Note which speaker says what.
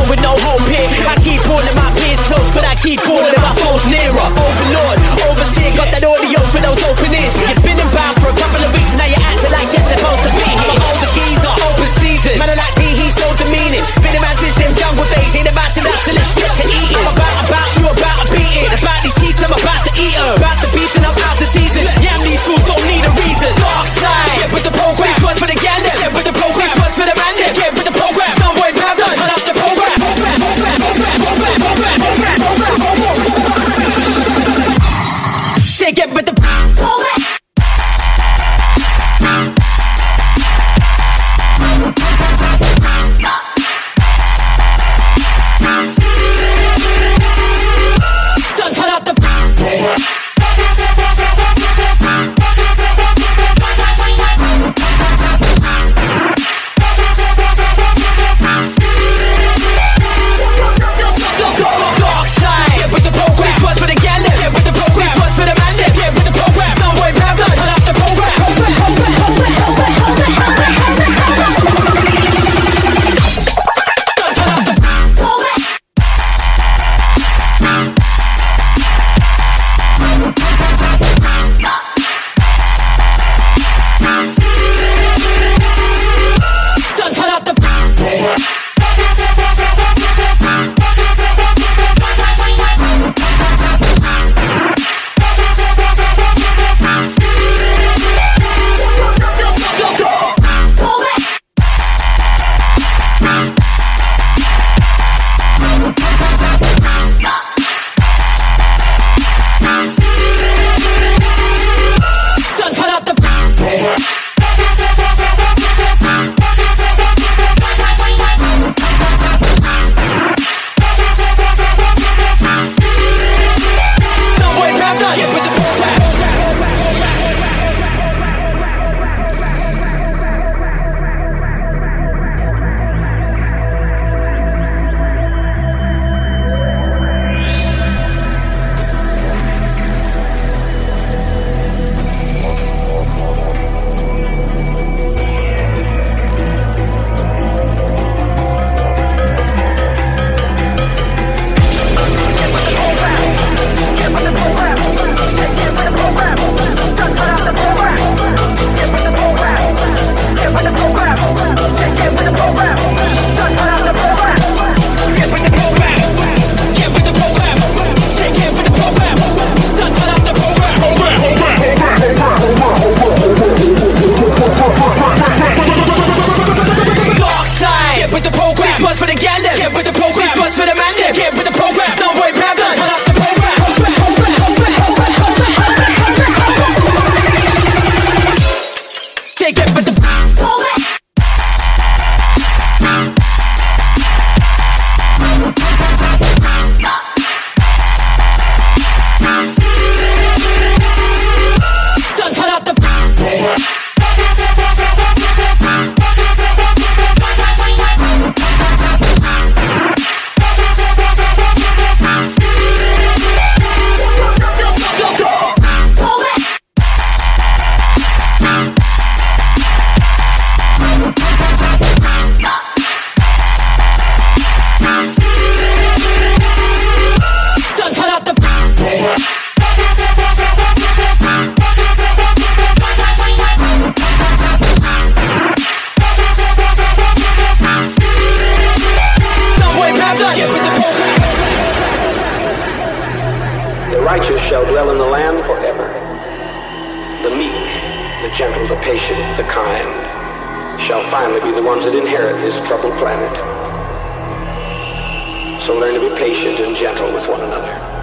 Speaker 1: alone with no hope here. I keep pulling my peers close, but I keep pulling my foes nearer. Overlord, overseer, got that audio for those open ears. You've been inbound for a couple of weeks, now you're acting like you're supposed to be here. I'm older geezer, open season, man like me, he's so demeaning. Been around since them jungle days, ain't about to that, so let's get to eating. I'm about, you about a beating. About these sheets, I'm about to eat her. About the beast and I'm out the season. Yeah, these fools don't need a reason. Dark side, get with the program. This one's for the gal, get with the program. This one's for the man, get with the program. Some boy proud, turn up the program. Say get with the program.
Speaker 2: righteous shall dwell in the land forever. The meek, the gentle, the patient, the kind shall finally be the ones that inherit this troubled planet. So learn to be patient and gentle with one another.